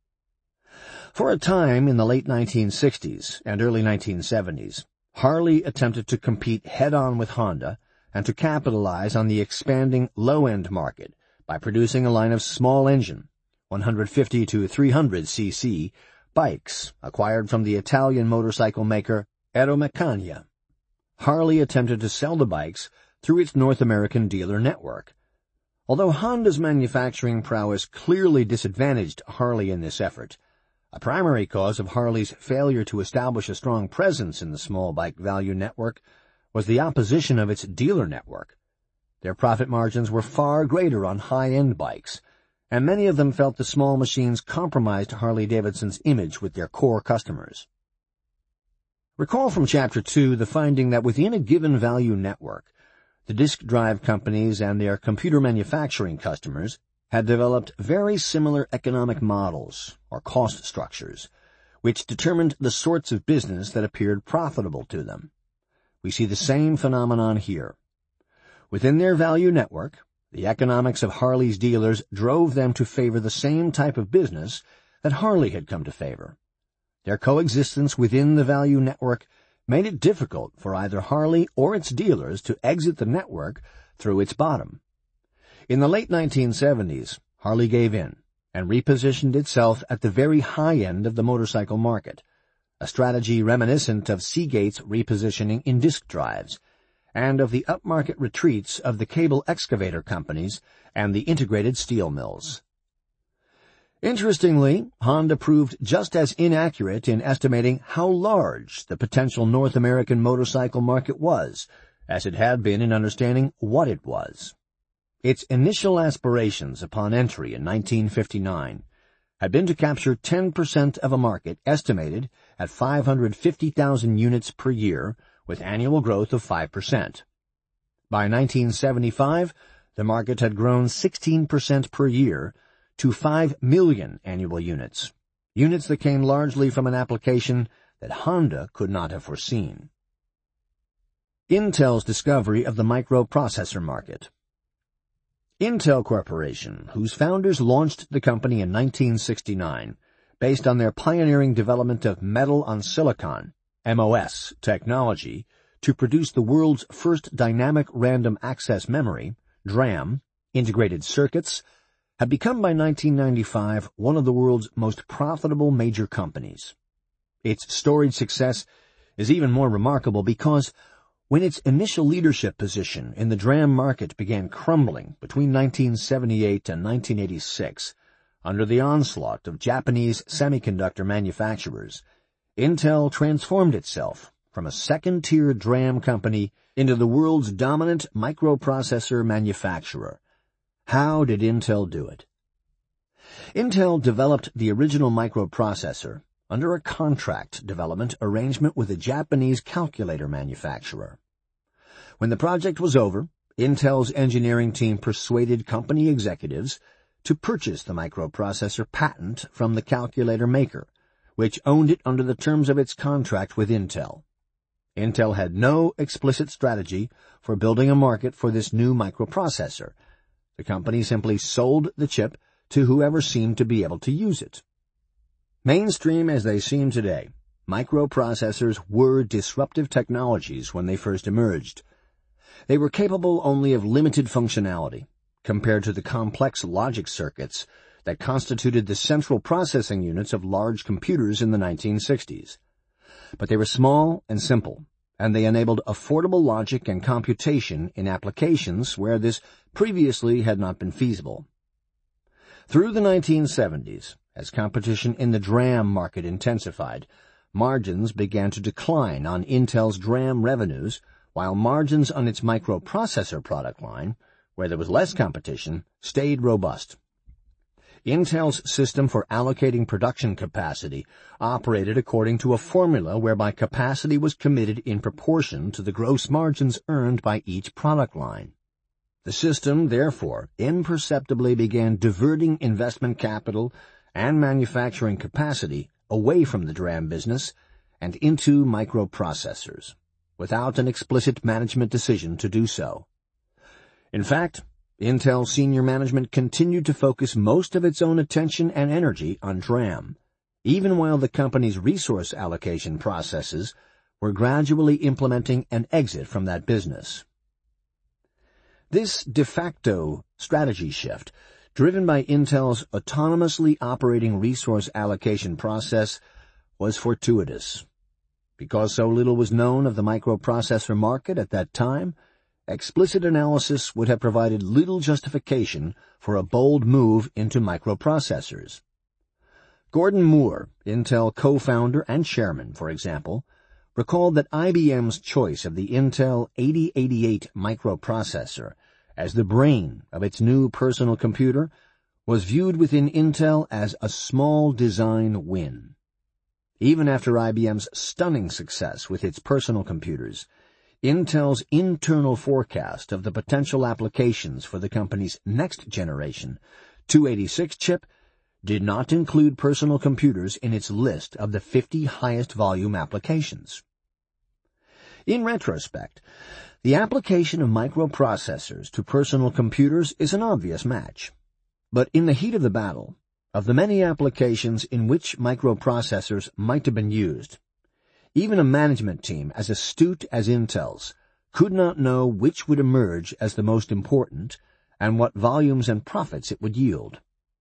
For a time in the late nineteen sixties and early nineteen seventies, Harley attempted to compete head-on with Honda and to capitalize on the expanding low-end market by producing a line of small-engine, one fifty to three hundred c c, bikes acquired from the Italian motorcycle maker Aeromeccania. Harley attempted to sell the bikes through its North American dealer network. Although Honda's manufacturing prowess clearly disadvantaged Harley in this effort, a primary cause of Harley's failure to establish a strong presence in the small bike value network was the opposition of its dealer network. Their profit margins were far greater on high-end bikes, and many of them felt the small machines compromised Harley-Davidson's image with their core customers. Recall from Chapter two the finding that within a given value network, the disk drive companies and their computer manufacturing customers had developed very similar economic models, or cost structures, which determined the sorts of business that appeared profitable to them. We see the same phenomenon here. Within their value network, the economics of Harley's dealers drove them to favor the same type of business that Harley had come to favor. Their coexistence within the value network made it difficult for either Harley or its dealers to exit the network through its bottom. In the late nineteen seventies, Harley gave in and repositioned itself at the very high end of the motorcycle market, a strategy reminiscent of Seagate's repositioning in disk drives, and of the upmarket retreats of the cable excavator companies and the integrated steel mills. Interestingly, Honda proved just as inaccurate in estimating how large the potential North American motorcycle market was as it had been in understanding what it was. Its initial aspirations upon entry in nineteen fifty-nine had been to capture ten percent of a market estimated at five hundred fifty thousand units per year with annual growth of five percent. By nineteen seventy-five, the market had grown sixteen percent per year to five million annual units, units that came largely from an application that Honda could not have foreseen. Intel's discovery of the microprocessor market. Intel Corporation, whose founders launched the company in nineteen sixty-nine, based on their pioneering development of metal-on-silicon, M O S, technology, to produce the world's first dynamic random access memory, DRAM, integrated circuits, had become by nineteen ninety-five one of the world's most profitable major companies. Its storied success is even more remarkable because when its initial leadership position in the DRAM market began crumbling between nineteen seventy-eight and nineteen eighty-six, under the onslaught of Japanese semiconductor manufacturers, Intel transformed itself from a second-tier DRAM company into the world's dominant microprocessor manufacturer. How did Intel do it? Intel developed the original microprocessor under a contract development arrangement with a Japanese calculator manufacturer. When the project was over, Intel's engineering team persuaded company executives to purchase the microprocessor patent from the calculator maker, which owned it under the terms of its contract with Intel. Intel had no explicit strategy for building a market for this new microprocessor. The company simply sold the chip to whoever seemed to be able to use it. Mainstream as they seem today, microprocessors were disruptive technologies when they first emerged. They were capable only of limited functionality compared to the complex logic circuits that constituted the central processing units of large computers in the nineteen sixties. But they were small and simple, and they enabled affordable logic and computation in applications where this previously had not been feasible. Through the nineteen seventies, as competition in the DRAM market intensified, margins began to decline on Intel's DRAM revenues, while margins on its microprocessor product line, where there was less competition, stayed robust. Intel's system for allocating production capacity operated according to a formula whereby capacity was committed in proportion to the gross margins earned by each product line. The system, therefore, imperceptibly began diverting investment capital and manufacturing capacity away from the DRAM business and into microprocessors, without an explicit management decision to do so. In fact, Intel senior management continued to focus most of its own attention and energy on DRAM, even while the company's resource allocation processes were gradually implementing an exit from that business. This de facto strategy shift, driven by Intel's autonomously operating resource allocation process, was fortuitous. Because so little was known of the microprocessor market at that time, explicit analysis would have provided little justification for a bold move into microprocessors. Gordon Moore, Intel co-founder and chairman, for example, recalled that I B M's choice of the Intel eighty eighty-eight microprocessor as the brain of its new personal computer was viewed within Intel as a small design win. Even after I B M's stunning success with its personal computers, Intel's internal forecast of the potential applications for the company's next generation two eighty-six chip did not include personal computers in its list of the fifty highest volume applications. In retrospect, the application of microprocessors to personal computers is an obvious match. But in the heat of the battle, of the many applications in which microprocessors might have been used, even a management team as astute as Intel's could not know which would emerge as the most important and what volumes and profits it would yield.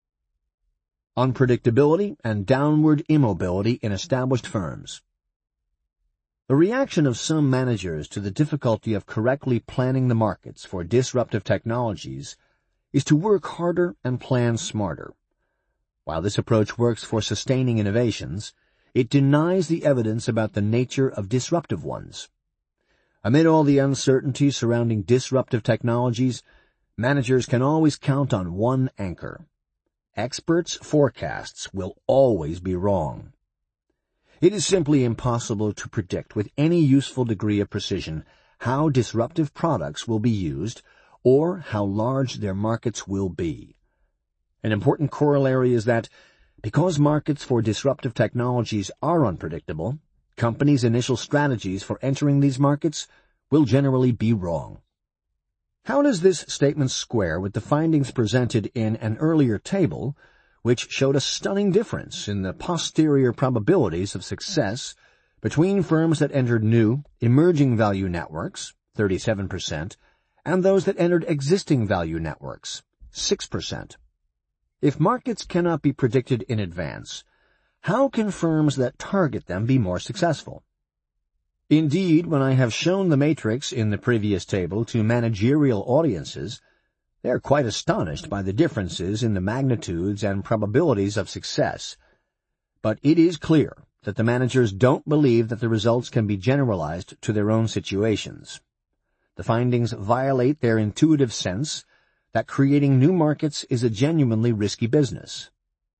Unpredictability and downward immobility in established firms. The reaction of some managers to the difficulty of correctly planning the markets for disruptive technologies is to work harder and plan smarter. While this approach works for sustaining innovations, it denies the evidence about the nature of disruptive ones. Amid all the uncertainty surrounding disruptive technologies, managers can always count on one anchor. Experts' forecasts will always be wrong. It is simply impossible to predict with any useful degree of precision how disruptive products will be used or how large their markets will be. An important corollary is that, because markets for disruptive technologies are unpredictable, companies' initial strategies for entering these markets will generally be wrong. How does this statement square with the findings presented in an earlier table, which showed a stunning difference in the posterior probabilities of success between firms that entered new, emerging value networks, thirty-seven percent, and those that entered existing value networks, six percent? If markets cannot be predicted in advance, how can firms that target them be more successful? Indeed, when I have shown the matrix in the previous table to managerial audiences, they are quite astonished by the differences in the magnitudes and probabilities of success. But it is clear that the managers don't believe that the results can be generalized to their own situations. The findings violate their intuitive sense that creating new markets is a genuinely risky business.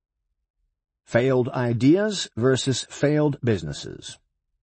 Failed ideas versus failed businesses.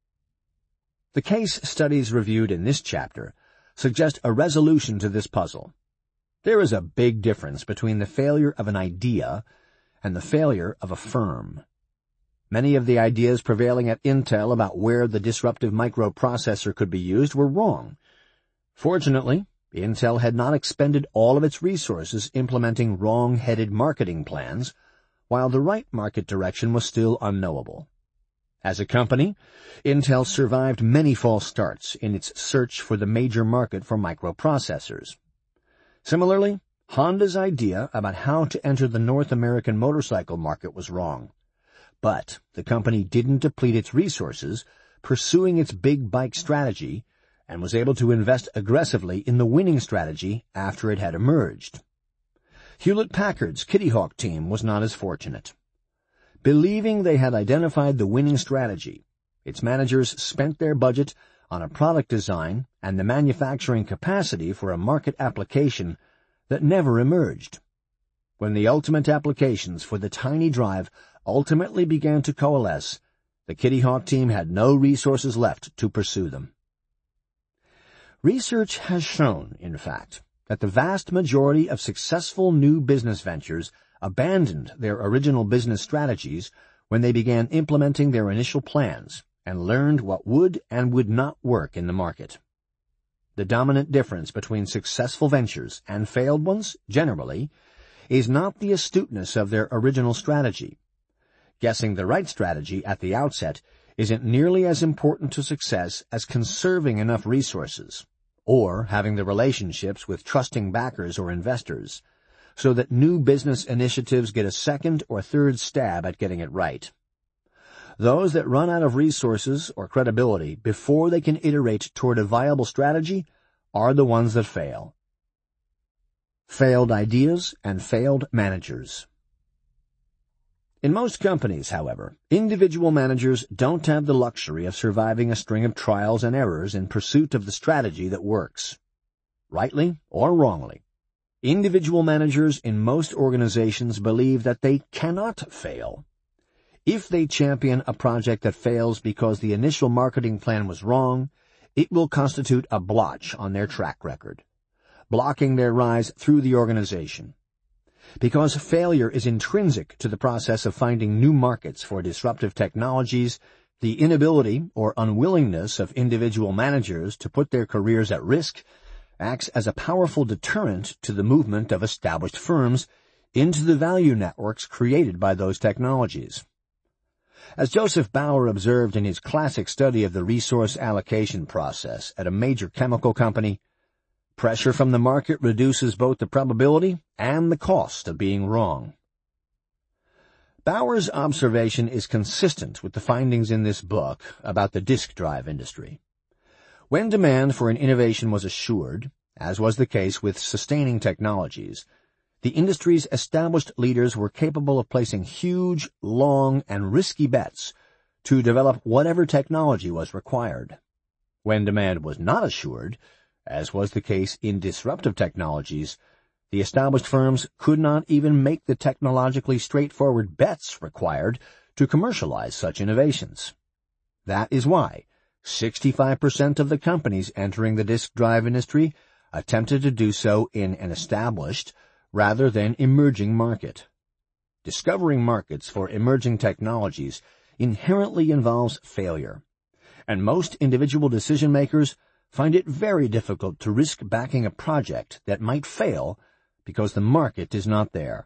The case studies reviewed in this chapter suggest a resolution to this puzzle. There is a big difference between the failure of an idea and the failure of a firm. Many of the ideas prevailing at Intel about where the disruptive microprocessor could be used were wrong. Fortunately, Intel had not expended all of its resources implementing wrong-headed marketing plans, while the right market direction was still unknowable. As a company, Intel survived many false starts in its search for the major market for microprocessors. Similarly, Honda's idea about how to enter the North American motorcycle market was wrong. But the company didn't deplete its resources pursuing its big bike strategy and was able to invest aggressively in the winning strategy after it had emerged. Hewlett-Packard's Kitty Hawk team was not as fortunate. Believing they had identified the winning strategy, its managers spent their budget on a product design and the manufacturing capacity for a market application that never emerged. When the ultimate applications for the tiny drive ultimately began to coalesce, the Kitty Hawk team had no resources left to pursue them. Research has shown, in fact, that the vast majority of successful new business ventures abandoned their original business strategies when they began implementing their initial plans and learned what would and would not work in the market. The dominant difference between successful ventures and failed ones, generally, is not the astuteness of their original strategy. Guessing the right strategy at the outset isn't nearly as important to success as conserving enough resources, or having the relationships with trusting backers or investors, so that new business initiatives get a second or third stab at getting it right. Those that run out of resources or credibility before they can iterate toward a viable strategy are the ones that fail. Failed ideas and failed managers. In most companies, however, individual managers don't have the luxury of surviving a string of trials and errors in pursuit of the strategy that works. Rightly or wrongly, individual managers in most organizations believe that they cannot fail. If they champion a project that fails because the initial marketing plan was wrong, it will constitute a blotch on their track record, blocking their rise through the organization. Because failure is intrinsic to the process of finding new markets for disruptive technologies, the inability or unwillingness of individual managers to put their careers at risk acts as a powerful deterrent to the movement of established firms into the value networks created by those technologies. As Joseph Bauer observed in his classic study of the resource allocation process at a major chemical company, pressure from the market reduces both the probability and the cost of being wrong. Bauer's observation is consistent with the findings in this book about the disk drive industry. When demand for an innovation was assured, as was the case with sustaining technologies, the industry's established leaders were capable of placing huge, long, and risky bets to develop whatever technology was required. When demand was not assured, as was the case in disruptive technologies, the established firms could not even make the technologically straightforward bets required to commercialize such innovations. That is why sixty-five percent of the companies entering the disk drive industry attempted to do so in an established rather than emerging market. Discovering markets for emerging technologies inherently involves failure, and most individual decision-makers find it very difficult to risk backing a project that might fail because the market is not there.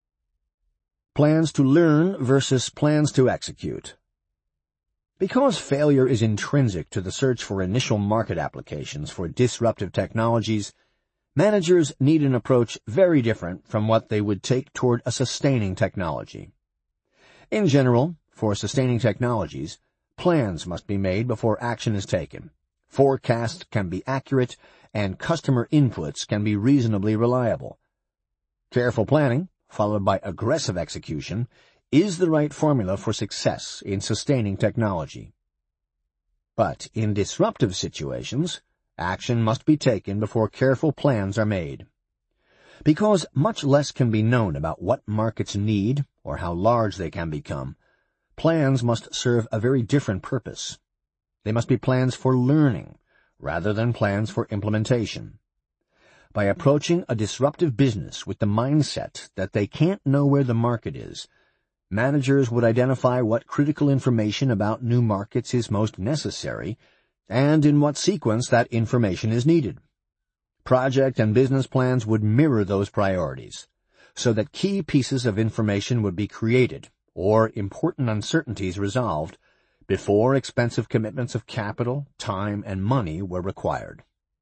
Plans to learn versus plans to execute. Because failure is intrinsic to the search for initial market applications for disruptive technologies, managers need an approach very different from what they would take toward a sustaining technology. In general, for sustaining technologies, plans must be made before action is taken. Forecasts can be accurate, and customer inputs can be reasonably reliable. Careful planning, followed by aggressive execution, is the right formula for success in sustaining technology. But in disruptive situations, action must be taken before careful plans are made. Because much less can be known about what markets need or how large they can become, plans must serve a very different purpose. They must be plans for learning rather than plans for implementation. By approaching a disruptive business with the mindset that they can't know where the market is, managers would identify what critical information about new markets is most necessary and in what sequence that information is needed. Project and business plans would mirror those priorities, so that key pieces of information would be created or important uncertainties resolved before expensive commitments of capital, time, and money were required.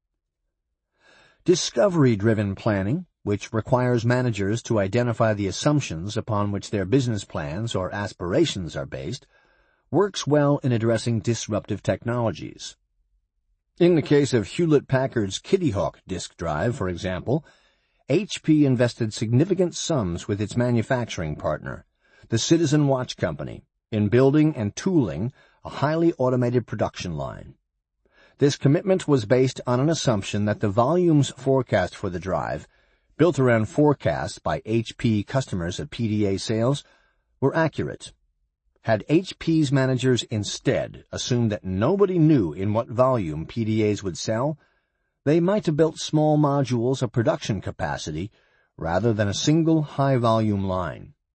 Discovery-driven planning, which requires managers to identify the assumptions upon which their business plans or aspirations are based, works well in addressing disruptive technologies. In the case of Hewlett-Packard's Kitty Hawk disk drive, for example, H P invested significant sums with its manufacturing partner, the Citizen Watch Company, in building and tooling a highly automated production line. This commitment was based on an assumption that the volumes forecast for the drive, built around forecasts by H P customers at P D A sales, were accurate. Had H P's managers instead assumed that nobody knew in what volume P D As would sell, they might have built small modules of production capacity rather than a single high-volume line.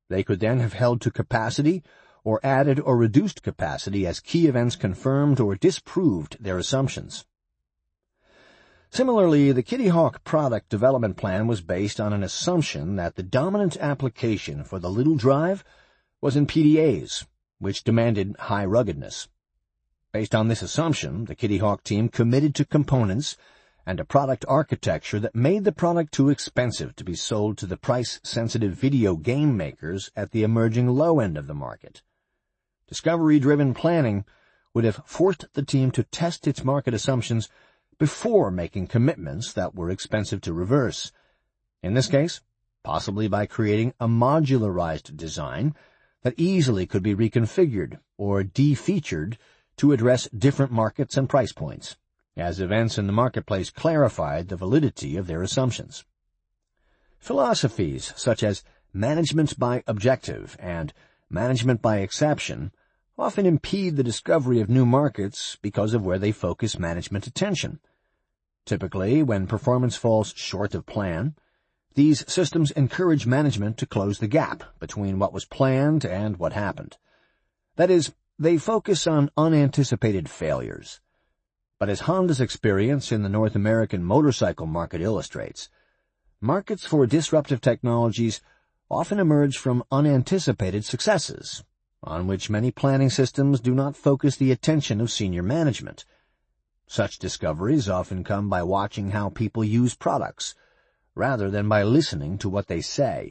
They could then have held to capacity or added or reduced capacity as key events confirmed or disproved their assumptions. Similarly, the Kitty Hawk product development plan was based on an assumption that the dominant application for the little drive was in P D As, which demanded high ruggedness. Based on this assumption, the Kitty Hawk team committed to components and a product architecture that made the product too expensive to be sold to the price-sensitive video game makers at the emerging low end of the market. Discovery-driven planning would have forced the team to test its market assumptions before making commitments that were expensive to reverse. In this case, possibly by creating a modularized design that easily could be reconfigured or de-featured to address different markets and price points, as events in the marketplace clarified the validity of their assumptions. Philosophies such as management by objective and management by exception often impede the discovery of new markets because of where they focus management attention. Typically, when performance falls short of plan, these systems encourage management to close the gap between what was planned and what happened. That is, they focus on unanticipated failures. But as Honda's experience in the North American motorcycle market illustrates, markets for disruptive technologies often emerge from unanticipated successes, on which many planning systems do not focus the attention of senior management. Such discoveries often come by watching how people use products, rather than by listening to what they say.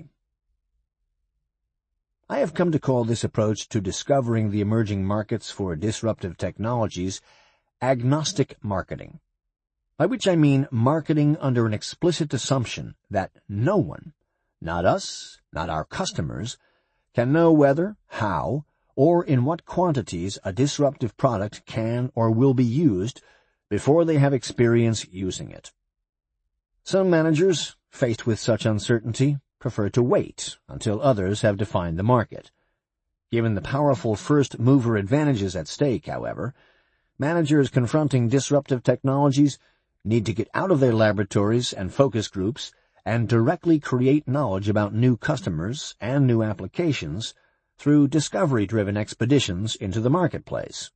I have come to call this approach to discovering the emerging markets for disruptive technologies agnostic marketing, by which I mean marketing under an explicit assumption that no one, not us, not our customers, can know whether, how, or in what quantities a disruptive product can or will be used before they have experience using it. Some managers, faced with such uncertainty, prefer to wait until others have defined the market. Given the powerful first-mover advantages at stake, however, managers confronting disruptive technologies need to get out of their laboratories and focus groups and directly create knowledge about new customers and new applications through discovery-driven expeditions into the marketplace.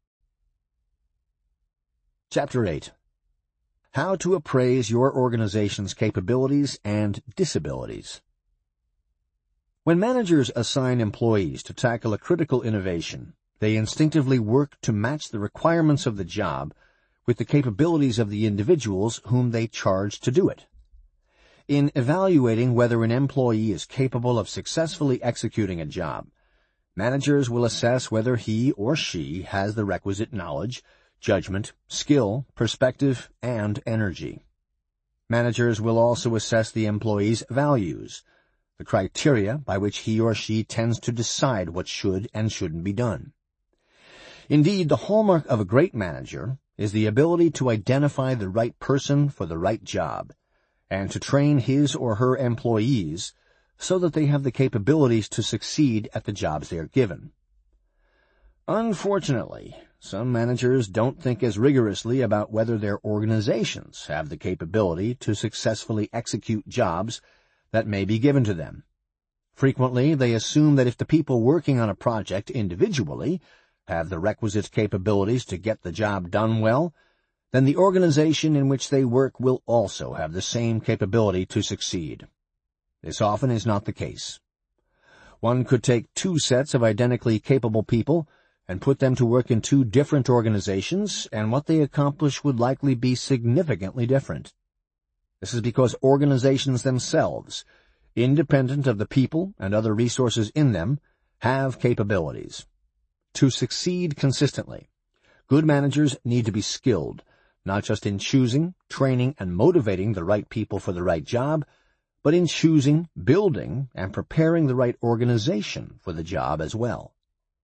Chapter eight. How to appraise your organization's capabilities and disabilities. When managers assign employees to tackle a critical innovation, they instinctively work to match the requirements of the job with the capabilities of the individuals whom they charge to do it. In evaluating whether an employee is capable of successfully executing a job, managers will assess whether he or she has the requisite knowledge, judgment, skill, perspective, and energy. Managers will also assess the employee's values, the criteria by which he or she tends to decide what should and shouldn't be done. Indeed, the hallmark of a great manager is the ability to identify the right person for the right job, and to train his or her employees so that they have the capabilities to succeed at the jobs they are given. Unfortunately, some managers don't think as rigorously about whether their organizations have the capability to successfully execute jobs that may be given to them. Frequently, they assume that if the people working on a project individually have the requisite capabilities to get the job done well, then the organization in which they work will also have the same capability to succeed. This often is not the case. One could take two sets of identically capable people and put them to work in two different organizations, and what they accomplish would likely be significantly different. This is because organizations themselves, independent of the people and other resources in them, have capabilities. To succeed consistently, good managers need to be skilled, not just in choosing, training, and motivating the right people for the right job, but in choosing, building, and preparing the right organization for the job as well.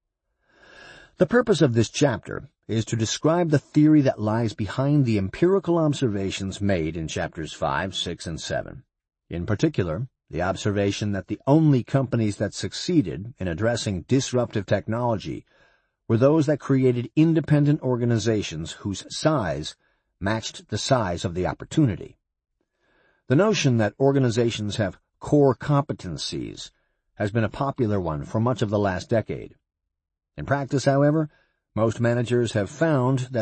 The purpose of this chapter is to describe the theory that lies behind the empirical observations made in chapters five, six, and seven. In particular, the observation that the only companies that succeeded in addressing disruptive technology were those that created independent organizations whose size matched the size of the opportunity. The notion that organizations have core competencies has been a popular one for much of the last decade. In practice, however, most managers have found that